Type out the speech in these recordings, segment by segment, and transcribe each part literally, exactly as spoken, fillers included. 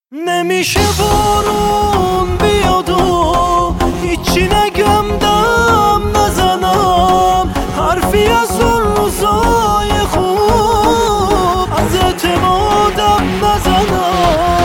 نمیشه بارون بیاد و هیچی نگم دم نزنم، حرفی از اون روزای خوب از اعتمادم نزنم.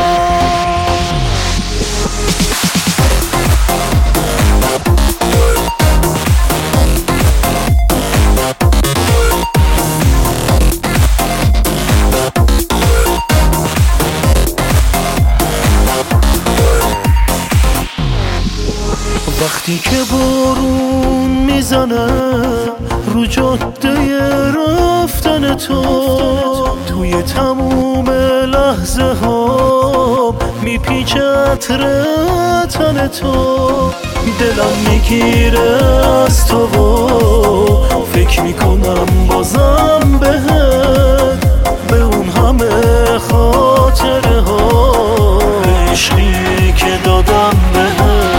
وقتی که بارون میزنه رو جاده رفتن تو، توی تموم لحظه ها میپیچه عطر تن تو، دلم میگیره از تو و فکر میکنم بازم بهت، به اون همه خاطره ها، به عشقی که دادم بهت.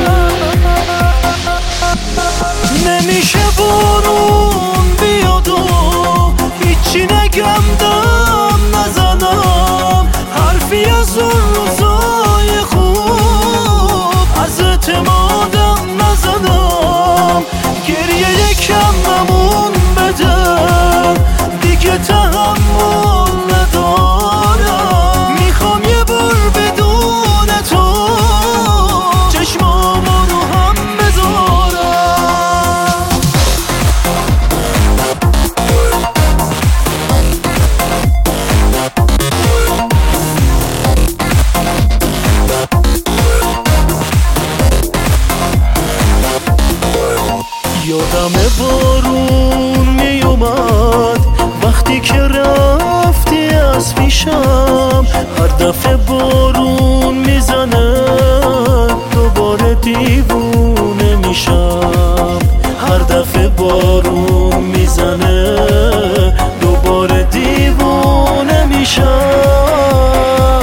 نمیشه بارون بیاد و هیچی نگم دم نزنم، حرفی از اون روزای خوب از اعتمادم نزنم. گریه یکم نمون بده دیگه تحمل ندارم، میخوام یه بار بدون تو چشمامو رو هم بذارم. یادم بارون می اومد وقتی که رفتی از پیشم، هر دفعه بارون میزنه دوباره دیوونه میشم، هر دفعه بارون میزنه دوباره دیوونه میشم.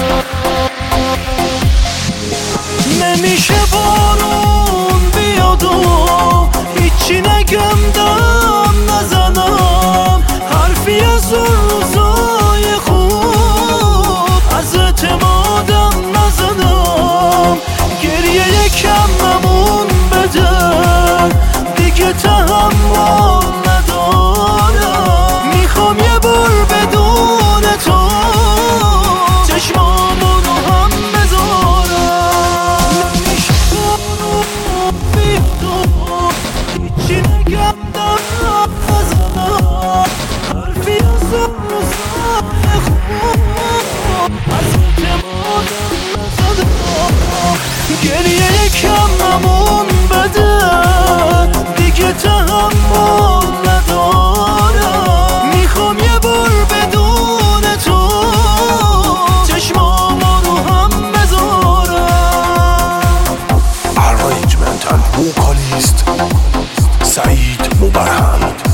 نمیشه بارون بیاد و هیچی نگم دم نزنم، حرفی از اون روزای خوب از اعتمادم نزنم. گریه یکم نمون بده دیگه تحمل ندارم، میخوام یه بار بدون تو چشمامو رو هم بذارم. نمیشه بارون بیاد و هیچی نگم دم نزنم، حرفی از اون روزای خوب از اعتمادم نزنم. گریه یکم نمون بده دیگه تحمل ندارم، میخوام یه بار بدون تو چشمامو رو هم بذارم. Arrangement and vocalist سعید مبرهن.